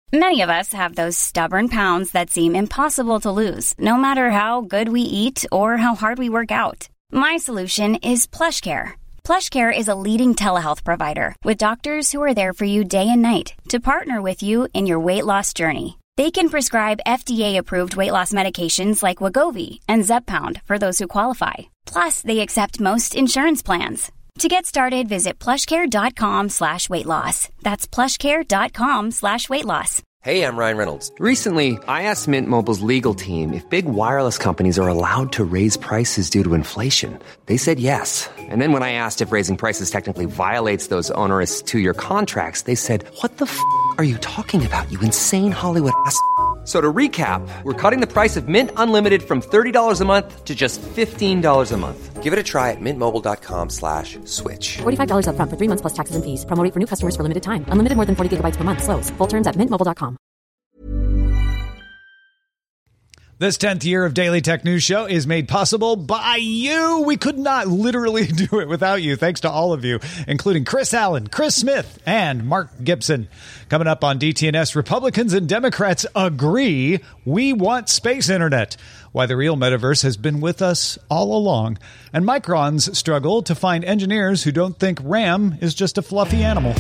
Many of us have those stubborn pounds that seem impossible to lose, no matter how good we eat or how hard we work out. My solution is PlushCare. PlushCare is a leading telehealth provider with doctors who are there for you day and night to partner with you in your weight loss journey. They can prescribe FDA-approved weight loss medications like Wegovy and Zepbound for those who qualify. Plus, they accept most insurance plans. To get started, visit plushcare.com/weightloss. That's plushcare.com/weightloss. Hey, I'm Ryan Reynolds. Recently, I asked Mint Mobile's legal team if big wireless companies are allowed to raise prices due to inflation. They said yes. And then when I asked if raising prices technically violates those onerous two-year contracts, they said, "What the f*** are you talking about, you insane Hollywood ass?" So to recap, we're cutting the price of Mint Unlimited from $30 a month to just $15 a month. Give it a try at mintmobile.com/switch. $45 up front for 3 months plus taxes and fees. Promo rate for new customers for limited time. Unlimited more than 40 gigabytes per month. Slows full terms at mintmobile.com. This 10th year of Daily Tech News Show is made possible by you. We could not literally do it without you. Thanks to all of you, including Chris Allen, Chris Smith, and Mark Gibson. Coming up on DTNS, Republicans and Democrats agree we want space internet. Why the real metaverse has been with us all along. And Micron's struggle to find engineers who don't think RAM is just a fluffy animal.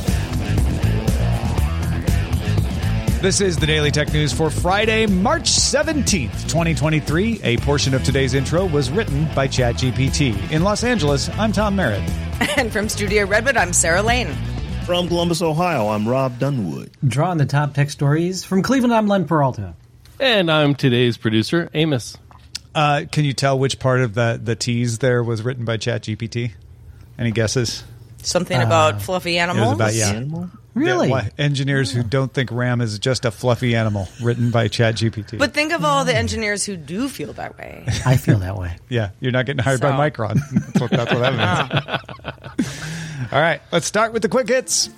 This is the Daily Tech News for Friday, March 17th, 2023. A portion of today's intro was written by ChatGPT. In Los Angeles, I'm Tom Merritt. And from Studio Redwood, I'm Sarah Lane. From Columbus, Ohio, I'm Rob Dunwood. Drawing the top tech stories. From Cleveland, I'm Len Peralta. And I'm today's producer, Amos. Can you tell which part of the tease there was written by ChatGPT? Any guesses? Something about fluffy animals? It was about, yeah. Really? Yeah, engineers who don't think RAM is just a fluffy animal, written by ChatGPT. But think of all the engineers who do feel that way. I feel that way. Yeah, you're not getting hired by Micron. That's what that means. All right, let's start with the quick hits.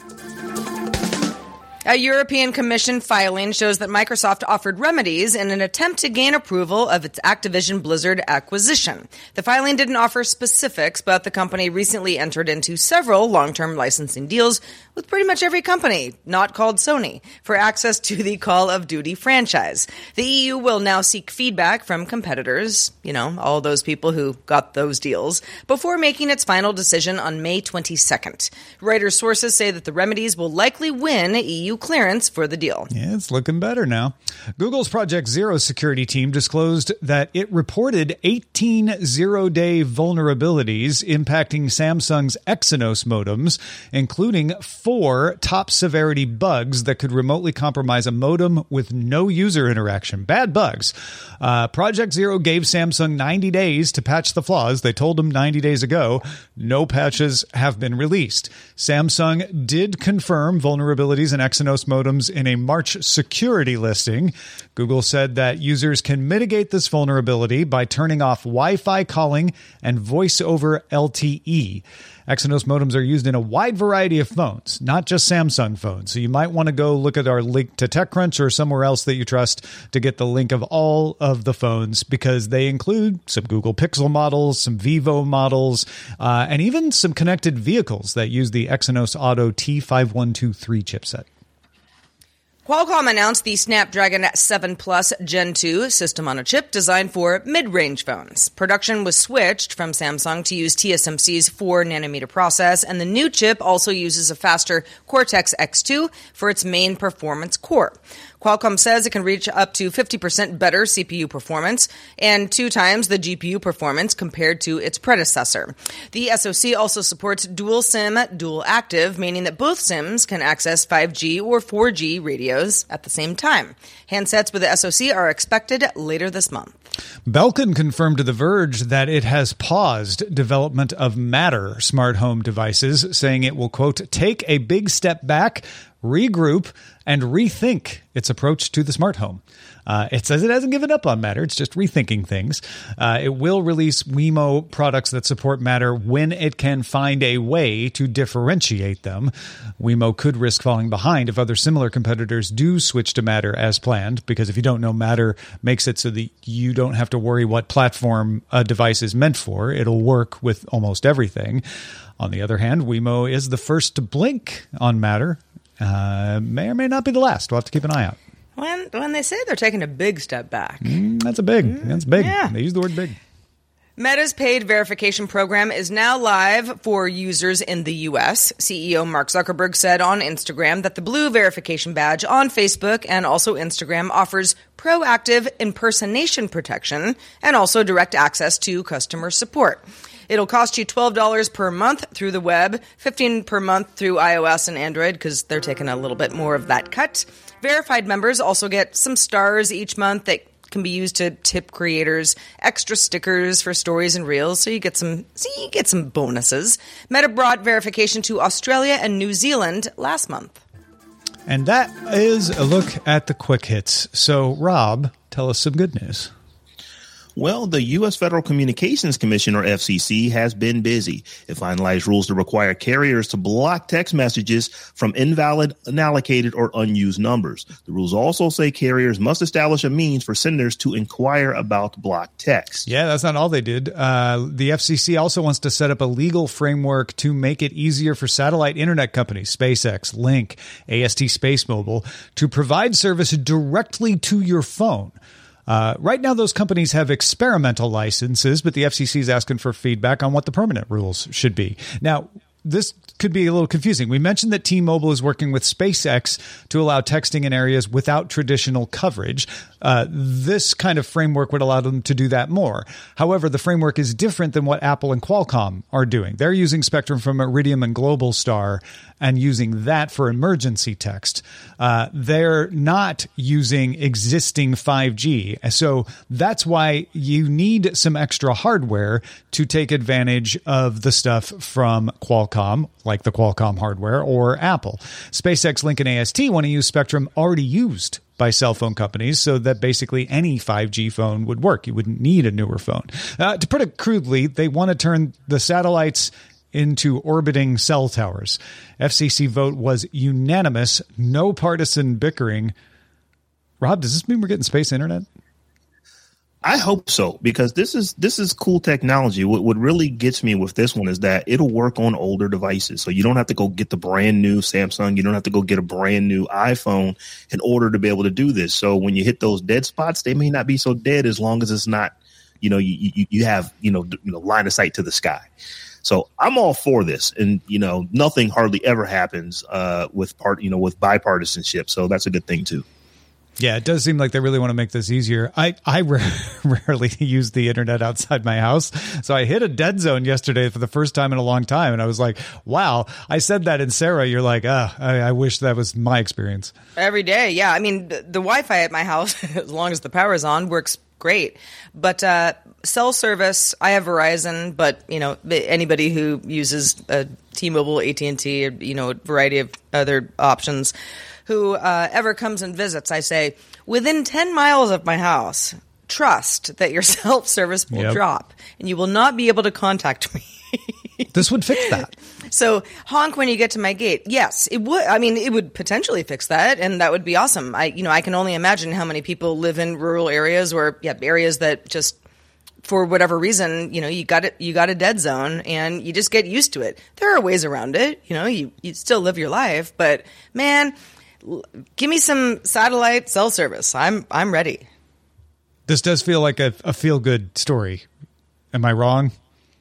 A European Commission filing shows that Microsoft offered remedies in an attempt to gain approval of its Activision Blizzard acquisition. The filing didn't offer specifics, but the company recently entered into several long-term licensing deals with pretty much every company, not called Sony, for access to the Call of Duty franchise. The EU will now seek feedback from competitors, all those people who got those deals, before making its final decision on May 22nd. Reuters sources say that the remedies will likely win EU clearance for the deal. Yeah, it's looking better now. Google's Project Zero security team disclosed that it reported 18 zero-day vulnerabilities impacting Samsung's Exynos modems, including 4 top-severity bugs that could remotely compromise a modem with no user interaction. Bad bugs. Project Zero gave Samsung 90 days to patch the flaws. They told them 90 days ago. No patches have been released. Samsung did confirm vulnerabilities in Exynos modems in a March security listing. Google said that users can mitigate this vulnerability by turning off Wi-Fi calling and voice over LTE. Exynos modems are used in a wide variety of phones, not just Samsung phones. So you might want to go look at our link to TechCrunch or somewhere else that you trust to get the link of all of the phones, because they include some Google Pixel models, some Vivo models, and even some connected vehicles that use the Exynos Auto T5123 chipset. Qualcomm announced the Snapdragon 7 Plus Gen 2 system on a chip designed for mid-range phones. Production was switched from Samsung to use TSMC's 4nm process, and the new chip also uses a faster Cortex-X2 for its main performance core. Qualcomm says it can reach up to 50% better CPU performance and 2 times the GPU performance compared to its predecessor. The SoC also supports dual SIM, dual active, meaning that both SIMs can access 5G or 4G radios at the same time. Handsets with the SoC are expected later this month. Belkin confirmed to The Verge that it has paused development of Matter smart home devices, saying it will, quote, take a big step back, regroup, and rethink its approach to the smart home. It says it hasn't given up on Matter. It's just rethinking things. It will release Wemo products that support Matter when it can find a way to differentiate them. Wemo could risk falling behind if other similar competitors do switch to Matter as planned, because if you don't know, Matter makes it so that you don't have to worry what platform a device is meant for. It'll work with almost everything. On the other hand, Wemo is the first to blink on Matter, May or may not be the last. We'll have to keep an eye out. When they say they're taking a big step back. That's big. Yeah. They use the word big. Meta's paid verification program is now live for users in the U.S. CEO Mark Zuckerberg said on Instagram that the blue verification badge on Facebook and also Instagram offers proactive impersonation protection and also direct access to customer support. It'll cost you $12 per month through the web, $15 per month through iOS and Android because they're taking a little bit more of that cut. Verified members also get some stars each month that can be used to tip creators, extra stickers for stories and reels, so you get some bonuses. Meta brought verification to Australia and New Zealand last month. And that is a look at the quick hits. So, Rob, tell us some good news. Well, the U.S. Federal Communications Commission, or FCC, has been busy. It finalized rules to require carriers to block text messages from invalid, unallocated, or unused numbers. The rules also say carriers must establish a means for senders to inquire about blocked text. Yeah, that's not all they did. The FCC also wants to set up a legal framework to make it easier for satellite internet companies, SpaceX, Link, AST SpaceMobile, to provide service directly to your phone. Right now, those companies have experimental licenses, but the FCC is asking for feedback on what the permanent rules should be. Now, this could be a little confusing. We mentioned that T-Mobile is working with SpaceX to allow texting in areas without traditional coverage. This kind of framework would allow them to do that more. However, the framework is different than what Apple and Qualcomm are doing. They're using spectrum from Iridium and Globalstar and using that for emergency text. They're not using existing 5G. So that's why you need some extra hardware to take advantage of the stuff from Qualcomm, like the Qualcomm hardware, or Apple. SpaceX, Link, and AST want to use spectrum already used by cell phone companies so that basically any 5G phone would work. You wouldn't need a newer phone. To put it crudely, they want to turn the satellites into orbiting cell towers. FCC vote was unanimous, no partisan bickering. Rob, does this mean we're getting space internet? I hope so, because this is cool technology. What really gets me with this one is that it'll work on older devices. So you don't have to go get the brand new Samsung. You don't have to go get a brand new iPhone in order to be able to do this. So when you hit those dead spots, they may not be so dead as long as it's not, you have, line of sight to the sky. So I'm all for this. And, nothing hardly ever happens with bipartisanship. So that's a good thing, too. Yeah, it does seem like they really want to make this easier. I rarely use the internet outside my house. So I hit a dead zone yesterday for the first time in a long time. And I was like, wow. I said that. And Sarah, you're like, I wish that was my experience. Every day. Yeah. I mean, the Wi-Fi at my house, as long as the power is on, works great. But cell service, I have Verizon, but, anybody who uses T-Mobile, AT&T, or, a variety of other options, who ever comes and visits, I say, within 10 miles of my house, trust that your self-service will drop and you will not be able to contact me. This would fix that. So honk when you get to my gate. Yes, it would. I mean, it would potentially fix that, and that would be awesome. I can only imagine how many people live in rural areas or areas that just, for whatever reason, you got a dead zone and you just get used to it. There are ways around it. You still live your life, but man, give me some satellite cell service. I'm ready. This does feel like a feel-good story. Am I wrong?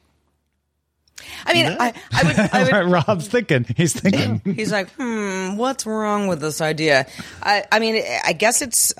I mean, I would. Rob's thinking. He's thinking. He's like, what's wrong with this idea? I mean, I guess it's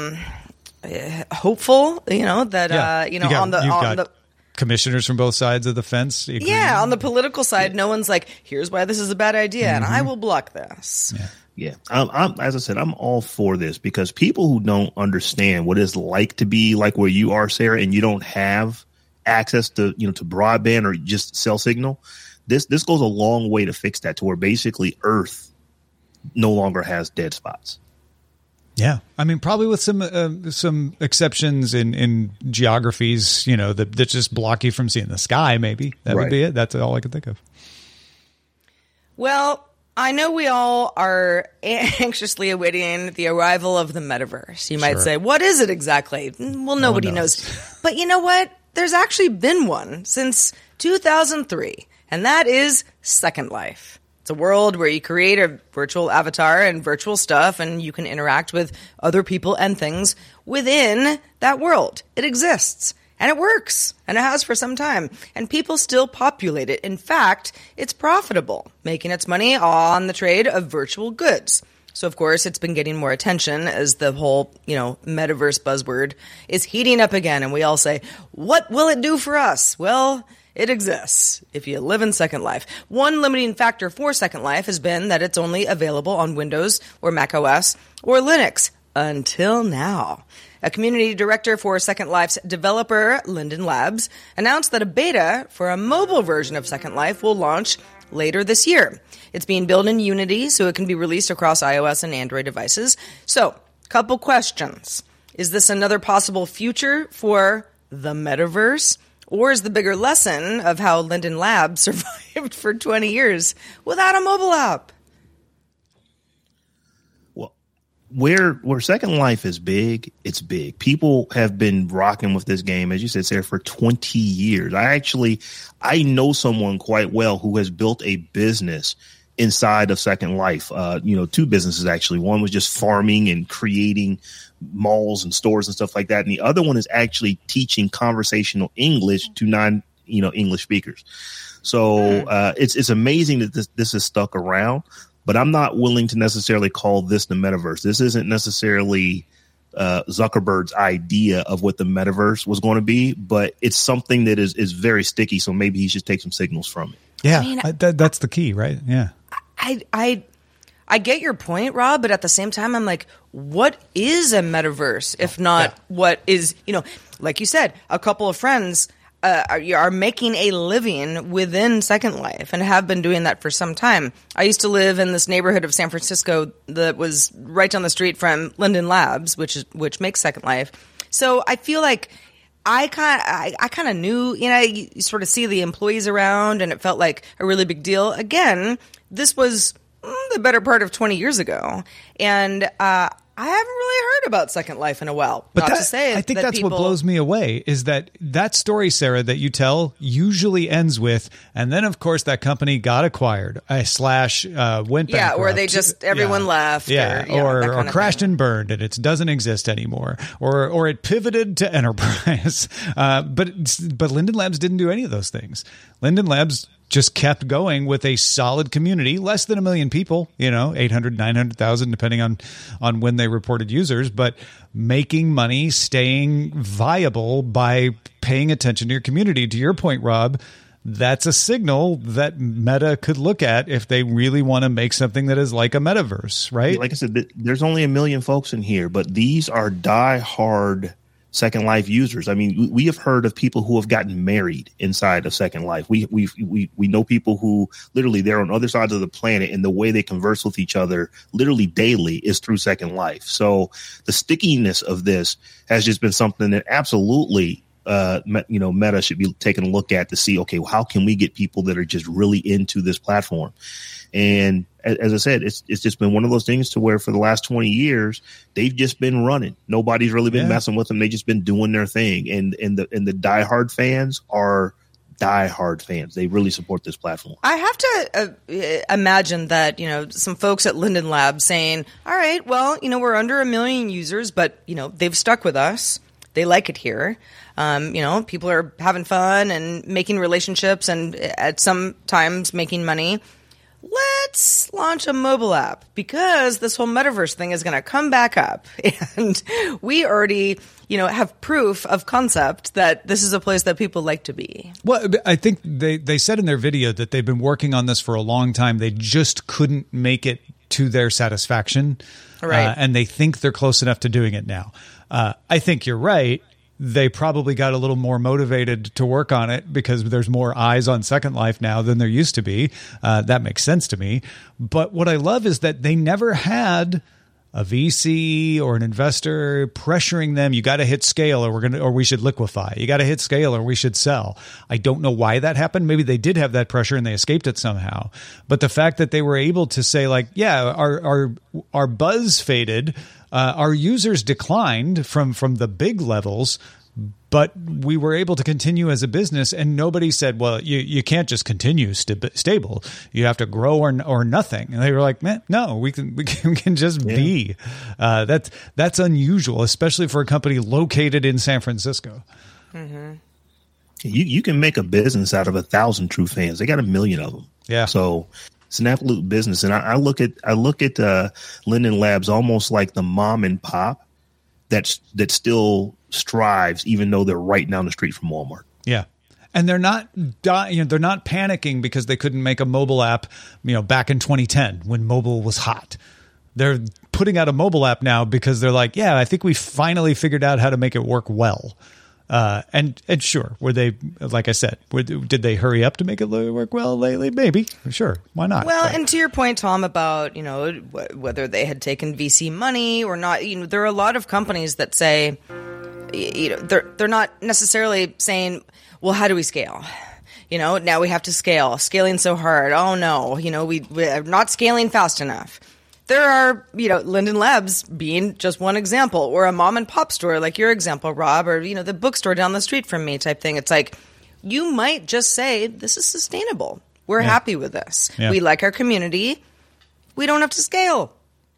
hopeful, that on the commissioners from both sides of the fence. Yeah, on the political side, no one's like, here's why this is a bad idea, and I will block this. Yeah. I'm as I said, I'm all for this because people who don't understand what it's like to be like where you are, Sarah, and you don't have access to, to broadband or just cell signal, this goes a long way to fix that, to where basically Earth no longer has dead spots. Yeah. I mean, probably with some exceptions in geographies, that just block you from seeing the sky, maybe. That would be it. That's all I could think of. Well, I know we all are anxiously awaiting the arrival of the metaverse. You might say, what is it exactly? Well, nobody knows. But you know what? There's actually been one since 2003, and that is Second Life. It's a world where you create a virtual avatar and virtual stuff, and you can interact with other people and things within that world. It exists, and it works, and it has for some time, and people still populate it. In fact, it's profitable, making its money on the trade of virtual goods. So, of course, it's been getting more attention as the whole, metaverse buzzword is heating up again, and we all say, what will it do for us? Well, it exists if you live in Second Life. One limiting factor for Second Life has been that it's only available on Windows or Mac OS or Linux until now. A community director for Second Life's developer, Linden Labs, announced that a beta for a mobile version of Second Life will launch later this year. It's being built in Unity, so it can be released across iOS and Android devices. So, couple questions. Is this another possible future for the metaverse? Or is the bigger lesson of how Linden Labs survived for 20 years without a mobile app? Well, where Second Life is big, it's big. People have been rocking with this game, as you said, Sarah, for 20 years. I know someone quite well who has built a business inside of Second Life. Two businesses, actually. One was just farming and creating malls and stores and stuff like that. And the other one is actually teaching conversational English to non-English speakers. So it's amazing that this is stuck around, but I'm not willing to necessarily call this the metaverse. This isn't necessarily Zuckerberg's idea of what the metaverse was going to be, but it's something that is very sticky. So maybe he should take some signals from it. Yeah, that's the key, right? Yeah. I get your point, Rob, but at the same time, I'm like, what is a metaverse if not what is, like you said, a couple of friends are making a living within Second Life and have been doing that for some time. I used to live in this neighborhood of San Francisco that was right down the street from Linden Labs, which makes Second Life. So I feel like I kind of knew, you sort of see the employees around, and it felt like a really big deal. Again, this was the better part of 20 years ago, and I haven't really heard about Second Life in a while. But Not to say I think that that's people... what blows me away is that story, Sarah, that you tell usually ends with, and then of course that company got acquired / went bankrupt. Yeah, or they just everyone left. Or crashed and burned, and it doesn't exist anymore. Or it pivoted to enterprise. But Linden Labs didn't do any of those things. Linden Labs just kept going with a solid community, less than 1 million people, 800, 900,000, depending on when they reported users, but making money, staying viable by paying attention to your community. To your point, Rob, that's a signal that Meta could look at if they really want to make something that is like a metaverse, right? Like I said, there's only 1 million folks in here, but these are diehard Second Life users. I mean, we have heard of people who have gotten married inside of Second Life. We know people who literally they're on other sides of the planet, and the way they converse with each other literally daily is through Second Life. So the stickiness of this has just been something that absolutely Meta should be taking a look at to see, okay, how can we get people that are just really into this platform? And as I said, it's just been one of those things to where for the last 20 years, they've just been running. Nobody's really been messing with them. They've just been doing their thing. And the diehard fans are diehard fans. They really support this platform. I have to imagine that, some folks at Linden Labs saying, all right, well, we're under 1 million users, but, they've stuck with us. They like it here. People are having fun and making relationships and at some times making money. Let's launch a mobile app because this whole metaverse thing is going to come back up. And we already, have proof of concept that this is a place that people like to be. Well, I think they said in their video that they've been working on this for a long time. They just couldn't make it to their satisfaction. Right. And they think they're close enough to doing it now. I think you're right. They probably got a little more motivated to work on it because there's more eyes on Second Life now than there used to be. That makes sense to me. But what I love is that they never had a VC or an investor pressuring them. You got to hit scale or we should liquefy. You got to hit scale or we should sell. I don't know why that happened. Maybe they did have that pressure and they escaped it somehow. But the fact that they were able to say like, yeah, our buzz faded. Our users declined from the big levels, but we were able to continue as a business, and nobody said, well, you can't just continue stable. You have to grow or nothing. And they were like, man, no, we can just be. That's unusual, especially for a company located in San Francisco. Mm-hmm. You can make a business out of 1,000 true fans. They got 1 million of them. Yeah. So it's an absolute business. And I look at Linden Labs almost like the mom and pop that still strives, even though they're right down the street from Walmart. Yeah. And they're not panicking because they couldn't make a mobile app, back in 2010 when mobile was hot. They're putting out a mobile app now because they're like, yeah, I think we finally figured out how to make it work well. And sure, were they, like I said, did they hurry up to make it work well lately? Maybe. Sure. Why not? Well, and to your point, Tom, about, whether they had taken VC money or not, there are a lot of companies that say, they're not necessarily saying, well, how do we scale? Now we have to scale. Scaling's so hard. Oh no, we're not scaling fast enough. There are, Linden Labs being just one example, or a mom and pop store like your example, Rob, or, the bookstore down the street from me type thing. It's like, you might just say, this is sustainable. We're happy with this. Yeah. We like our community. We don't have to scale.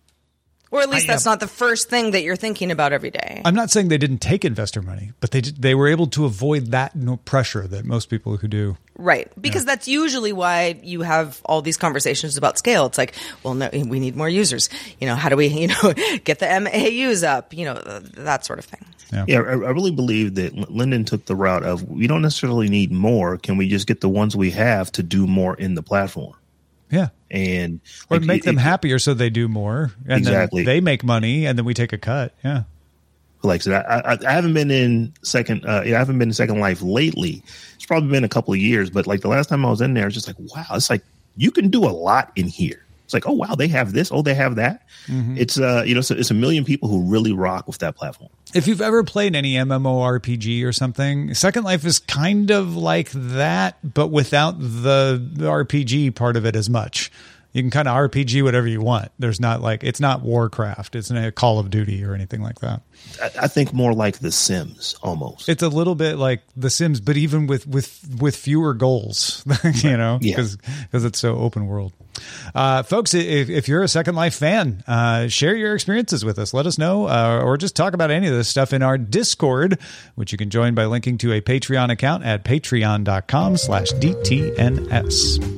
Or at least that's not the first thing that you're thinking about every day. I'm not saying they didn't take investor money, but they were able to avoid that pressure that most people who do. Right. Because that's usually why you have all these conversations about scale. It's like, well, no, we need more users. How do we, get the MAUs up? That sort of thing. Yeah, I really believe that Linden took the route of, we don't necessarily need more. Can we just get the ones we have to do more in the platform? Yeah. And or make them happier so they do more. And exactly. Then they make money and then we take a cut. Yeah. Like I said, I haven't been in Second Life lately. It's probably been a couple of years, but like the last time I was in there, it's just like, wow, it's like you can do a lot in here. It's like, oh wow, they have this, oh they have that. Mm-hmm. It's it's 1 million people who really rock with that platform. If you've ever played any MMORPG or something, Second Life is kind of like that, but without the RPG part of it as much. You can kind of RPG whatever you want. There's not it's not Warcraft. It's not Call of Duty or anything like that. I think more like The Sims almost. It's a little bit like The Sims, but even with fewer goals, because it's so open world. Folks, if you're a Second Life fan, share your experiences with us. Let us know, or just talk about any of this stuff in our Discord, which you can join by linking to a Patreon account at patreon.com/DTNS.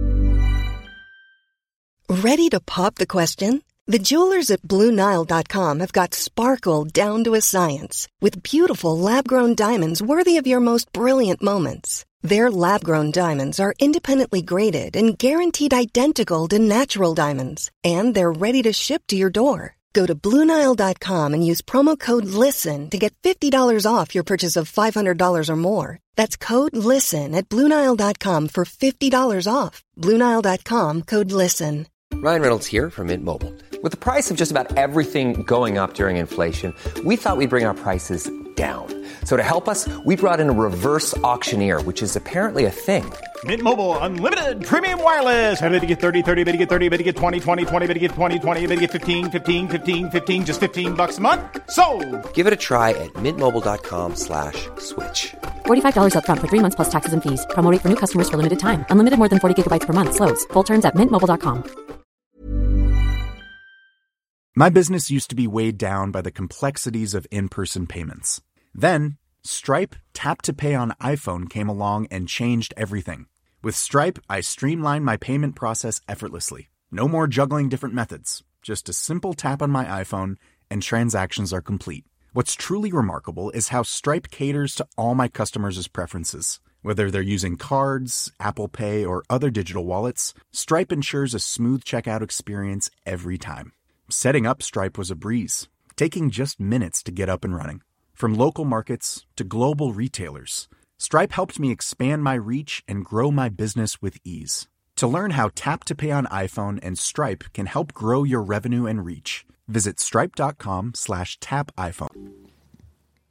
Ready to pop the question? The jewelers at BlueNile.com have got sparkle down to a science with beautiful lab-grown diamonds worthy of your most brilliant moments. Their lab-grown diamonds are independently graded and guaranteed identical to natural diamonds, and they're ready to ship to your door. Go to BlueNile.com and use promo code LISTEN to get $50 off your purchase of $500 or more. That's code LISTEN at BlueNile.com for $50 off. BlueNile.com, code LISTEN. Ryan Reynolds here from Mint Mobile. With the price of just about everything going up during inflation, we thought we'd bring our prices down. So to help us, we brought in a reverse auctioneer, which is apparently a thing. Mint Mobile Unlimited Premium Wireless. How to get 30, 30, bit to get 30, bit to get 20, 20, 20, bit to get 20, 20, bit to get 15, 15, 15, 15, just $15 a month? Sold! Give it a try at mintmobile.com/switch. $45 up front for 3 months plus taxes and fees. Promo rate for new customers for limited time. Unlimited more than 40 gigabytes per month. Slows full terms at mintmobile.com. My business used to be weighed down by the complexities of in-person payments. Then, Stripe Tap to Pay on iPhone came along and changed everything. With Stripe, I streamlined my payment process effortlessly. No more juggling different methods. Just a simple tap on my iPhone and transactions are complete. What's truly remarkable is how Stripe caters to all my customers' preferences. Whether they're using cards, Apple Pay, or other digital wallets, Stripe ensures a smooth checkout experience every time. Setting up Stripe was a breeze, taking just minutes to get up and running. From local markets to global retailers, Stripe helped me expand my reach and grow my business with ease. To learn how Tap to Pay on iPhone and Stripe can help grow your revenue and reach, visit stripe.com/tapiphone.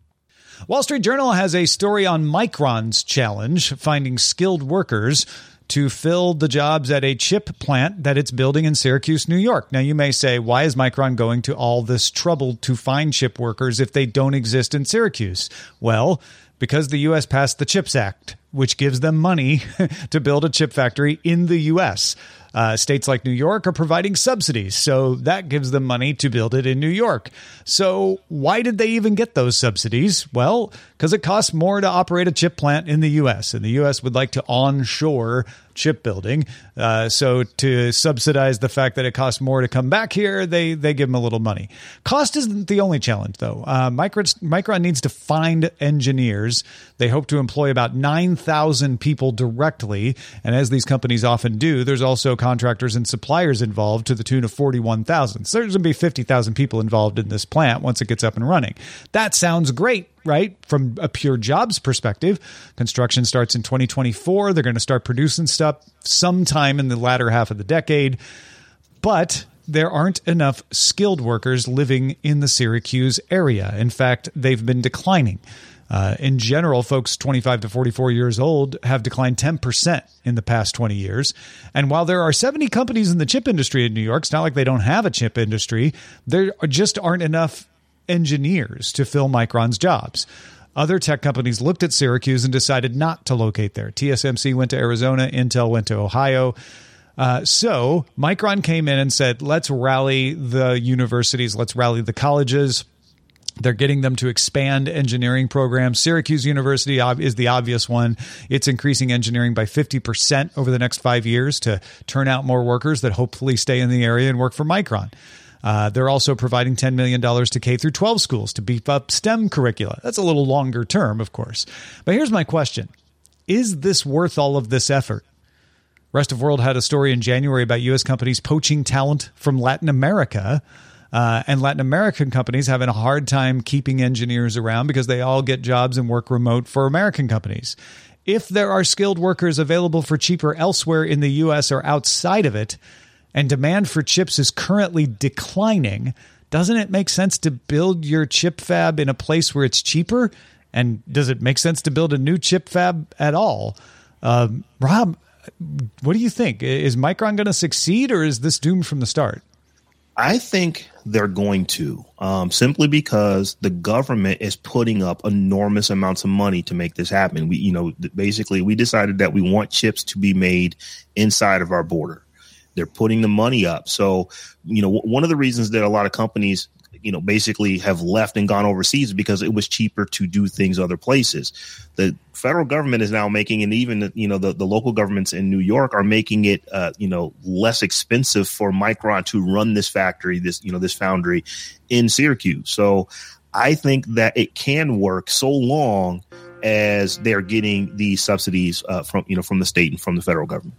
Wall Street Journal has a story on Micron's challenge, finding skilled workers to fill the jobs at a chip plant that it's building in Syracuse, New York. Now, you may say, why is Micron going to all this trouble to find chip workers if they don't exist in Syracuse? Well, because the U.S. passed the CHIPS Act, which gives them money to build a chip factory in the U.S. States like New York are providing subsidies, so that gives them money to build it in New York. So why did they even get those subsidies? Well, because it costs more to operate a chip plant in the U.S., and the U.S. would like to onshore chip building. So to subsidize the fact that it costs more to come back here, they give them a little money. Cost isn't the only challenge, though. Micron needs to find engineers. They hope to employ about 9,000 people directly. And as these companies often do, there's also contractors and suppliers involved to the tune of 41,000. So there's going to be 50,000 people involved in this plant once it gets up and running. That sounds great, right? From a pure jobs perspective. Construction starts in 2024. They're going to start producing stuff sometime in the latter half of the decade. But there aren't enough skilled workers living in the Syracuse area. In fact, they've been declining. In general, folks 25 to 44 years old have declined 10% in the past 20 years. And while there are 70 companies in the chip industry in New York, it's not like they don't have a chip industry. There just aren't enough engineers to fill Micron's jobs. Other tech companies looked at Syracuse and decided not to locate there. TSMC went to Arizona. Intel went to Ohio. So Micron came in and said, let's rally the universities. Let's rally the colleges. They're getting them to expand engineering programs. Syracuse University is the obvious one. It's increasing engineering by 50% over the next 5 years to turn out more workers that hopefully stay in the area and work for Micron. They're also providing $10 million to K-12 schools to beef up STEM curricula. That's a little longer term, of course. But here's my question. Is this worth all of this effort? Rest of World had a story in January about U.S. companies poaching talent from Latin America. And Latin American companies having a hard time keeping engineers around because they all get jobs and work remote for American companies. If there are skilled workers available for cheaper elsewhere in the U.S. or outside of it, and demand for chips is currently declining, doesn't it make sense to build your chip fab in a place where it's cheaper? And does it make sense to build a new chip fab at all? Rob, what do you think? Is Micron going to succeed, or is this doomed from the start? I think they're going to, simply because the government is putting up enormous amounts of money to make this happen. We decided that we want chips to be made inside of our border. They're putting the money up. So, one of the reasons that a lot of companies, basically have left and gone overseas is because it was cheaper to do things other places. The federal government is now making, and even, the local governments in New York are making it, less expensive for Micron to run this factory, this foundry in Syracuse. So I think that it can work so long as they're getting these subsidies from the state and from the federal government.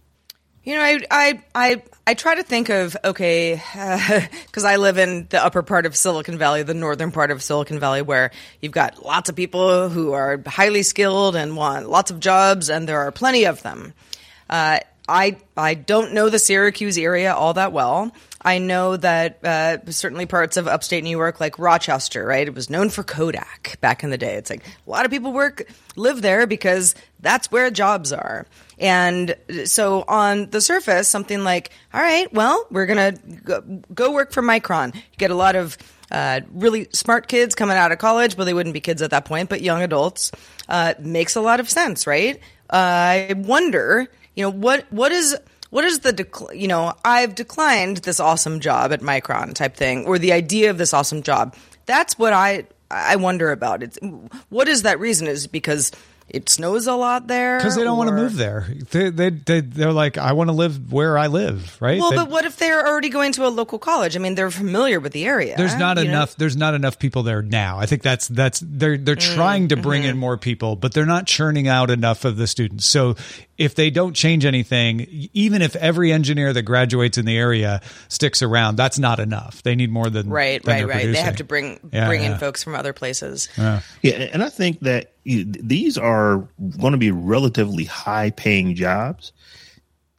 I try to think of, because I live in the upper part of Silicon Valley, the northern part of Silicon Valley, where you've got lots of people who are highly skilled and want lots of jobs, and there are plenty of them. I don't know the Syracuse area all that well. I know that certainly parts of upstate New York, like Rochester, right? It was known for Kodak back in the day. It's like a lot of people live there because that's where jobs are. And so on the surface, something like, all right, well, we're going to go work for Micron. You get a lot of really smart kids coming out of college. Well, they wouldn't be kids at that point, but young adults. Makes a lot of sense, right? I wonder, what is the, I've declined this awesome job at Micron type thing, or the idea of this awesome job. That's what I wonder about. What is that reason? Is it because it snows a lot there? Because they don't want to move there. They're like, I want to live where I live, right? Well, but what if they're already going to a local college? I mean, they're familiar with the area. There's not enough. There's not enough people there now. I think that's they're trying to bring in more people, but they're not churning out enough of the students. So if they don't change anything, even if every engineer that graduates in the area sticks around, that's not enough. They need more than right. Producing. They have to bring in folks from other places. Yeah, and I think that these are going to be relatively high-paying jobs.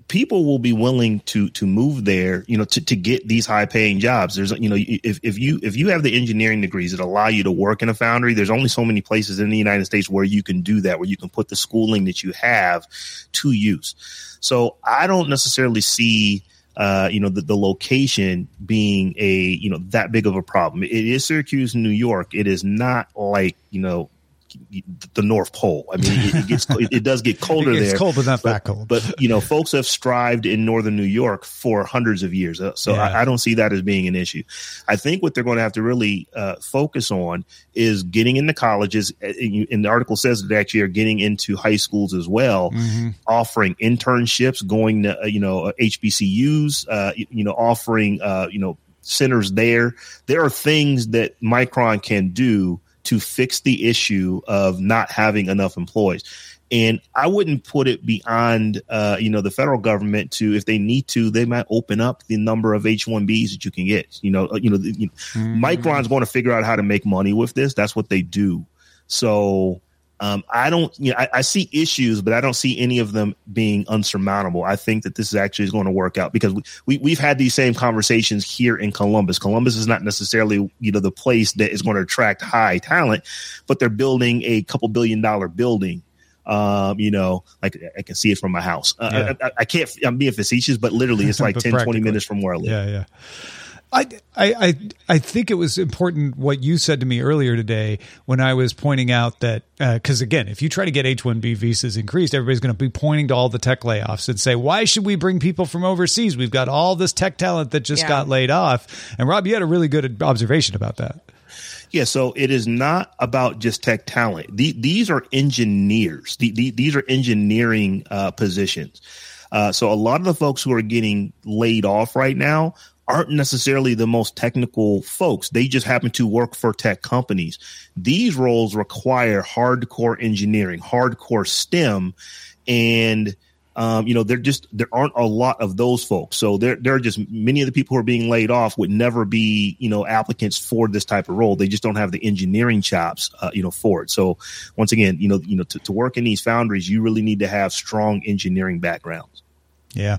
people will be willing to move there, to get these high paying jobs. There's, if you have the engineering degrees that allow you to work in a foundry, there's only so many places in the United States where you can do that, where you can put the schooling that you have to use. So I don't necessarily see, the location being that big of a problem. It is Syracuse, New York. It is not like, the North Pole. I mean, it does get colder there. It's cold, but not that cold. But folks have strived in northern New York for hundreds of years. So yeah. I don't see that as being an issue. I think what they're going to have to really focus on is getting into colleges. And the article says that they actually are getting into high schools as well, offering internships, going to HBCUs, offering centers there. There are things that Micron can do to fix the issue of not having enough employees. And I wouldn't put it beyond, the federal government to, if they need to, they might open up the number of H-1Bs that you can get. Micron's going to figure out how to make money with this. That's what they do. So I see issues, but I don't see any of them being unsurmountable. I think that this is going to work out because we've had these same conversations here in Columbus. Columbus is not necessarily, the place that is going to attract high talent, but they're building a $2 billion building. Like I can see it from my house. I can't, I'm being facetious, but literally it's like 10, 20 minutes from where I live. Yeah. I think it was important what you said to me earlier today when I was pointing out that because again, if you try to get H-1B visas increased, everybody's going to be pointing to all the tech layoffs and say, why should we bring people from overseas? We've got all this tech talent that just got laid off. And Rob, you had a really good observation about that. Yeah, so it is not about just tech talent. These are engineers. These are engineering positions. So a lot of the folks who are getting laid off right now aren't necessarily the most technical folks. They just happen to work for tech companies. These roles require hardcore engineering, hardcore STEM, and there aren't a lot of those folks. So there are just many of the people who are being laid off would never be, applicants for this type of role. They just don't have the engineering chops, for it. So once again, to work in these foundries, you really need to have strong engineering backgrounds. Yeah.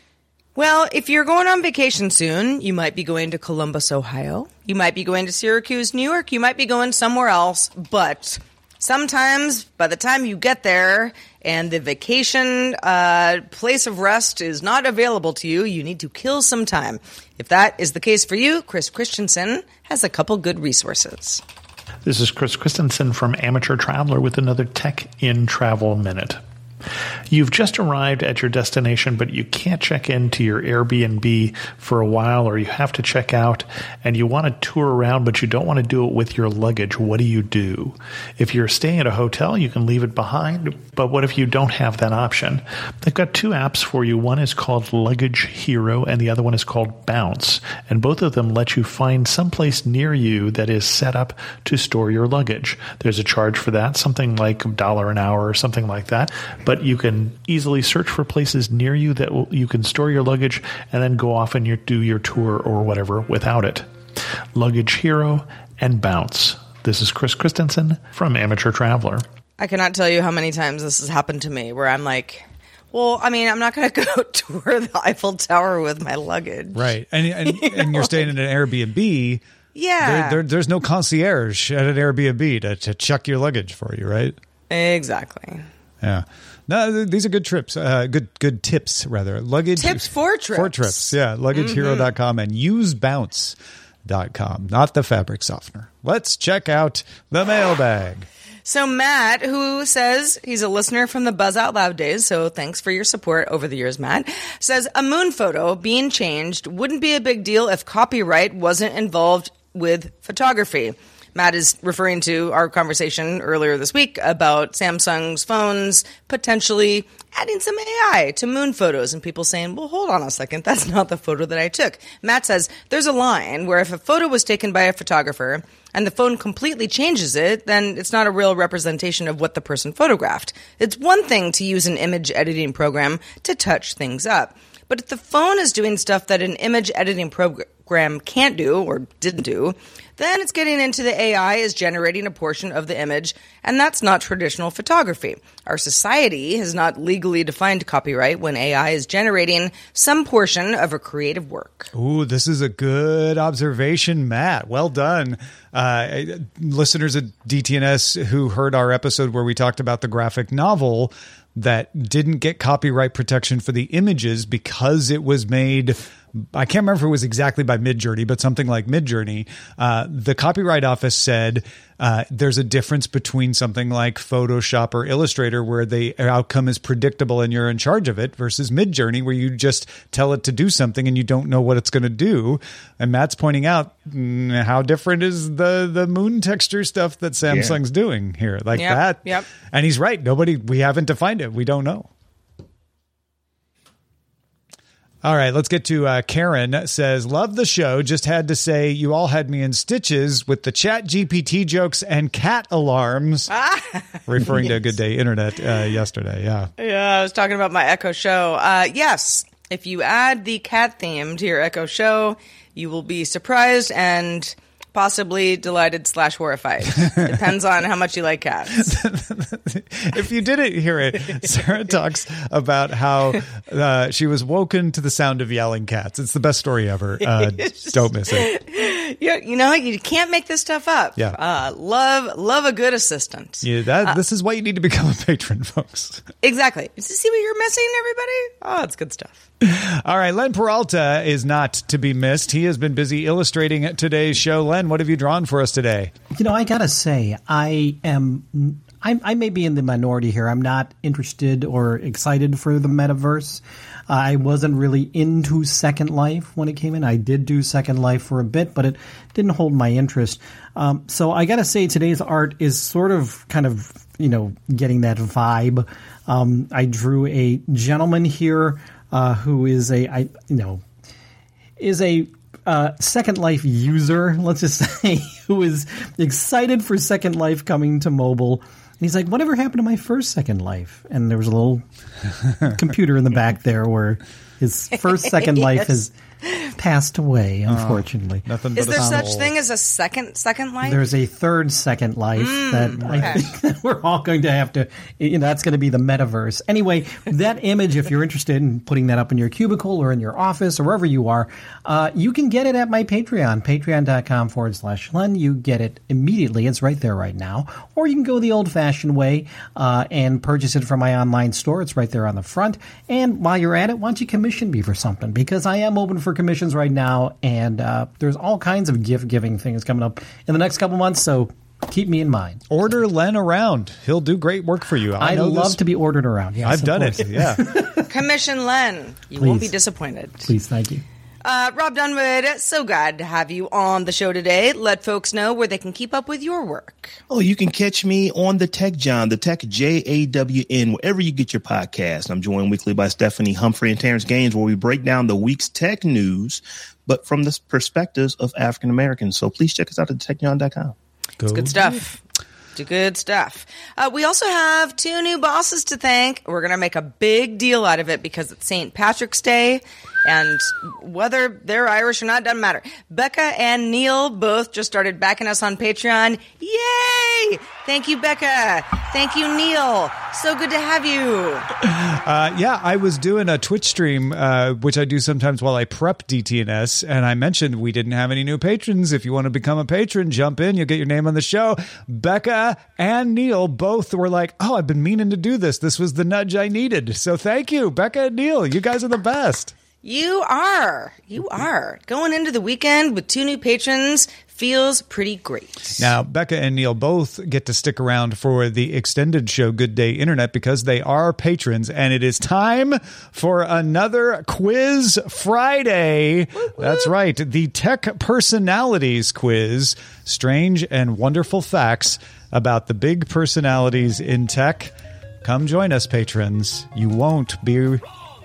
Well, if you're going on vacation soon, you might be going to Columbus, Ohio. You might be going to Syracuse, New York. You might be going somewhere else. But sometimes by the time you get there and the vacation place of rest is not available to you, you need to kill some time. If that is the case for you, Chris Christensen has a couple good resources. This is Chris Christensen from Amateur Traveler with another Tech in Travel Minute. You've just arrived at your destination, but you can't check into your Airbnb for a while, or you have to check out and you want to tour around, but you don't want to do it with your luggage. What do? If you're staying at a hotel, you can leave it behind, but what if you don't have that option? They've got two apps for you. One is called Luggage Hero and the other one is called Bounce, and both of them let you find someplace near you that is set up to store your luggage. There's a charge for that, something like $1 an hour or something like that, but you can easily search for places near you that you can store your luggage and then go off and do your tour or whatever without it. Luggage Hero and Bounce. This is Chris Christensen from Amateur Traveler. I cannot tell you how many times this has happened to me where I'm like, well, I mean, I'm not going to go tour the Eiffel Tower with my luggage. Right. And you're staying in an Airbnb. Yeah. There's no concierge at an Airbnb to check your luggage for you, right? Exactly. Yeah. No, these are good trips. Good tips, rather. Luggage tips for trips. For trips, yeah. LuggageHero.com and useBounce.com, not the fabric softener. Let's check out the mailbag. So Matt, who says he's a listener from the Buzz Out Loud days, so thanks for your support over the years, Matt, says a moon photo being changed wouldn't be a big deal if copyright wasn't involved with photography. Matt is referring to our conversation earlier this week about Samsung's phones potentially adding some AI to moon photos and people saying, well, hold on a second, that's not the photo that I took. Matt says there's a line where if a photo was taken by a photographer and the phone completely changes it, then it's not a real representation of what the person photographed. It's one thing to use an image editing program to touch things up. But if the phone is doing stuff that an image editing program can't do or didn't do, then it's getting into the AI is generating a portion of the image, and that's not traditional photography. Our society has not legally defined copyright when AI is generating some portion of a creative work. Ooh, this is a good observation, Matt. Well done. Listeners at DTNS who heard our episode where we talked about the graphic novel that didn't get copyright protection for the images because it was made, I can't remember if it was exactly by Midjourney, but something like Midjourney. The Copyright Office said there's a difference between something like Photoshop or Illustrator where the outcome is predictable and you're in charge of it versus Midjourney where you just tell it to do something and you don't know what it's going to do. And Matt's pointing out how different is the moon texture stuff that Samsung's doing here. Like that. Yep. And he's right. We haven't defined it. We don't know. All right, let's get to Karen says, love the show. Just had to say you all had me in stitches with the Chat GPT jokes and cat alarms. Referring to Good Day Internet yesterday. Yeah. Yeah, I was talking about my Echo Show. Yes, if you add the cat theme to your Echo Show, you will be surprised and possibly delighted / horrified. Depends on how much you like cats. If you didn't hear it, Sarah talks about how she was woken to the sound of yelling cats. It's the best story ever. Don't miss it. You know, you can't make this stuff up. Yeah. Love a good assistant. Yeah, this is why you need to become a patron, folks. Exactly. See what you're missing, everybody? Oh, it's good stuff. All right, Len Peralta is not to be missed. He has been busy illustrating today's show. Len, what have you drawn for us today? You know, I gotta say, I may be in the minority here. I'm not interested or excited for the metaverse. I wasn't really into Second Life when it came in. I did do Second Life for a bit, but it didn't hold my interest. So I gotta say, today's art is sort of kind of, getting that vibe. I drew a gentleman here who is a Second Life user, let's just say, who is excited for Second Life coming to mobile. And he's like, whatever happened to my first Second Life? And there was a little computer in the back there where his first Second Life has passed away, unfortunately. Nothing Is but there a such soul. thing as a second life? There's a third Second Life that I think that we're all going to have to, that's going to be the metaverse. Anyway, that image, if you're interested in putting that up in your cubicle or in your office or wherever you are, you can get it at my Patreon, patreon.com/Len. You get it immediately. It's right there right now. Or you can go the old-fashioned way and purchase it from my online store. It's right there on the front. And while you're at it, why don't you commission me for something? Because I am open for commissions right now, and there's all kinds of gift-giving things coming up in the next couple months, so keep me in mind. Order Len around. He'll do great work for you. I love to be ordered around. Yes, I've done it, yeah. Commission Len. You won't be disappointed. Please, thank you. Rob Dunwood, so glad to have you on the show today. Let folks know where they can keep up with your work. Oh, you can catch me on the Tech John, the Tech JAWN, wherever you get your podcast. I'm joined weekly by Stephanie Humphrey and Terrence Gaines, where we break down the week's tech news, but from the perspectives of African Americans. So please check us out at techjohn.com. It's good stuff. Good stuff. We also have 2 new bosses to thank. We're going to make a big deal out of it because it's St. Patrick's Day, and whether they're Irish or not doesn't matter. Becca and Neil both just started backing us on Patreon. Yay! Thank you, Becca. Thank you, Neil. So good to have you. I was doing a Twitch stream, which I do sometimes while I prep DTNS, and I mentioned we didn't have any new patrons. If you want to become a patron, jump in. You'll get your name on the show. Becca and Neil both were like, oh, I've been meaning to do this. This was the nudge I needed. So thank you, Becca and Neil. You guys are the best. You are. Going into the weekend with 2 new patrons feels pretty great. Now, Becca and Neil both get to stick around for the extended show Good Day Internet because they are patrons, and it is time for another Quiz Friday. That's right, the Tech Personalities Quiz. Strange and wonderful facts about the big personalities in tech. Come join us, patrons. You won't be...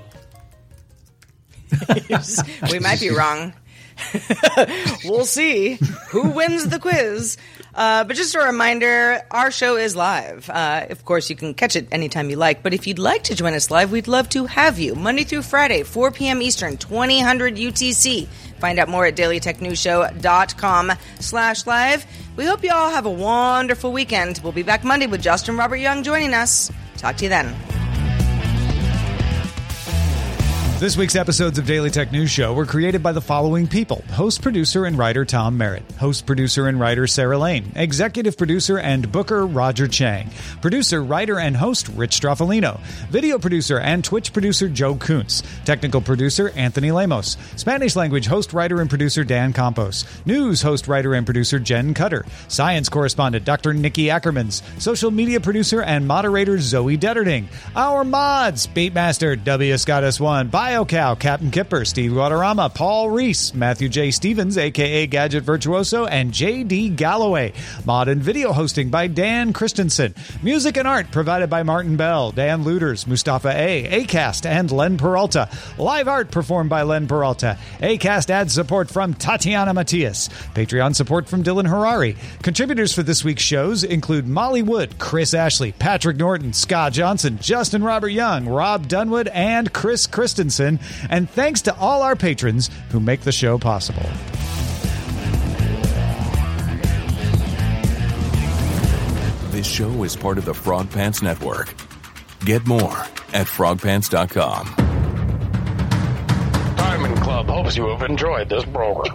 We might be wrong. We'll see who wins the quiz. But just a reminder, our show is live. Of course, you can catch it anytime you like. But if you'd like to join us live, we'd love to have you. Monday through Friday, 4 p.m. Eastern, 2000 UTC. Find out more at dailytechnewsshow.com/live. We hope you all have a wonderful weekend. We'll be back Monday with Justin Robert Young joining us. Talk to you then. This week's episodes of Daily Tech News Show were created by the following people. Host, producer, and writer Tom Merritt. Host, producer, and writer Sarah Lane. Executive producer and booker Roger Chang. Producer, writer, and host Rich Straffolino. Video producer and Twitch producer Joe Kuntz. Technical producer Anthony Lemos. Spanish language host, writer, and producer Dan Campos. News host, writer, and producer Jen Cutter. Science correspondent Dr. Nikki Ackermans. Social media producer and moderator Zoe Detterding. Our mods, Beatmaster W. Scott S1, BioCow, Captain Kipper, Steve Guadarrama, Paul Reese, Matthew J. Stevens, a.k.a. Gadget Virtuoso, and J.D. Galloway. Mod and video hosting by Dan Christensen. Music and art provided by Martin Bell, Dan Luders, Mustafa A., Acast, and Len Peralta. Live art performed by Len Peralta. Acast adds support from Tatiana Matias. Patreon support from Dylan Harari. Contributors for this week's shows include Molly Wood, Chris Ashley, Patrick Norton, Scott Johnson, Justin Robert Young, Rob Dunwood, and Chris Christensen. And thanks to all our patrons who make the show possible. This show is part of the Frog Pants Network. Get more at frogpants.com. Diamond Club hopes you have enjoyed this program.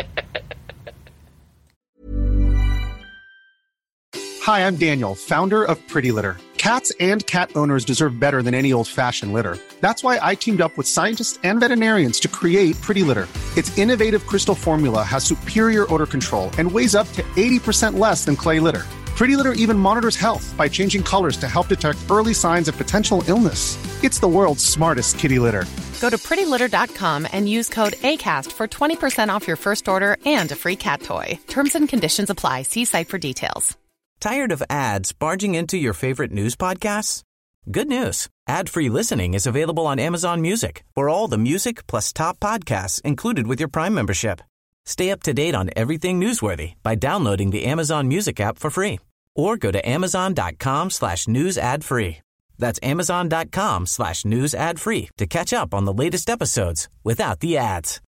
Hi, I'm Daniel, founder of Pretty Litter. Cats and cat owners deserve better than any old-fashioned litter. That's why I teamed up with scientists and veterinarians to create Pretty Litter. Its innovative crystal formula has superior odor control and weighs up to 80% less than clay litter. Pretty Litter even monitors health by changing colors to help detect early signs of potential illness. It's the world's smartest kitty litter. Go to prettylitter.com and use code ACAST for 20% off your first order and a free cat toy. Terms and conditions apply. See site for details. Tired of ads barging into your favorite news podcasts? Good news. Ad-free listening is available on Amazon Music for all the music plus top podcasts included with your Prime membership. Stay up to date on everything newsworthy by downloading the Amazon Music app for free or go to amazon.com/news ad free. That's amazon.com/news ad free to catch up on the latest episodes without the ads.